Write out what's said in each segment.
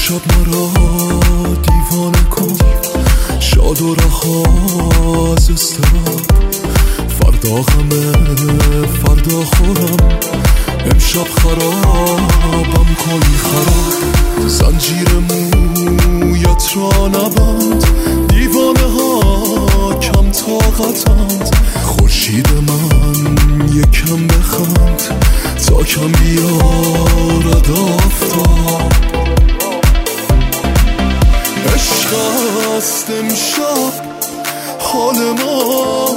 امشب مرا دیوانه کن، شاد و رها از اضطراب. فردا غمه فردا خورم، امشب خرابم کن خراب. زنجیر مویت را نبند، دیوانه ها کم طاقتند. خورشید من یکم بخند تا کم بیارد آفتاب. عشق است امشب حال ما،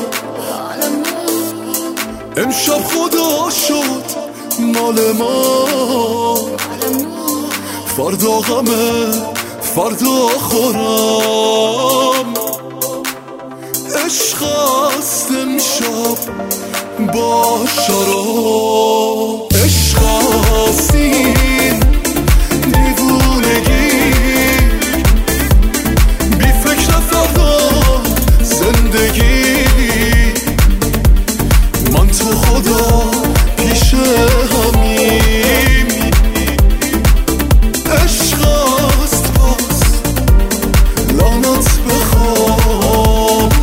امشب خدا شد مال ما. فردا غمه فردا خورم، عشق است امشب با شراب. عشق است این دیوونگی، بی فکر فردا زندگی. من تو خدا پیش همیم، عشق است باز لعنت بخوام.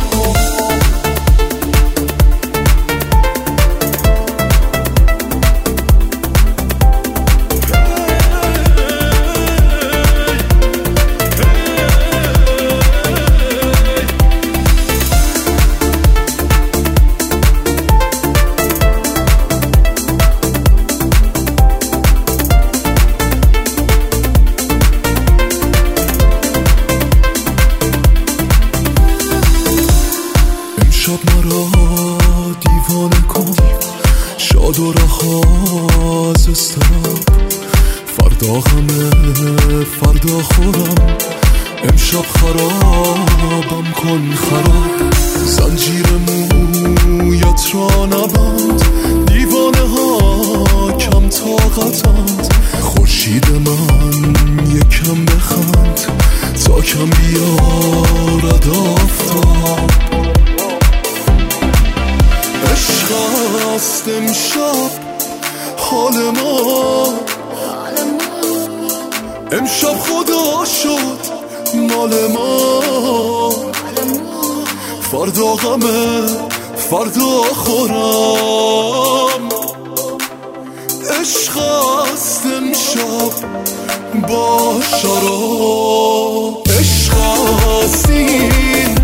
امشب مرا دیوانه کن، شاد و رها از اضطراب. فردا غمه فردا خورم، امشب خرابم کن خراب. زنجیر مویت را نبند، دیوانه ها کم طاقتند. خورشید من یکم بخند تا کم بیارد آفتاب. عشق است امشب حال ما، امشب خدا شد مال ما. فردا غمه فردا خورم، عشق است امشب با شراب. عشق است این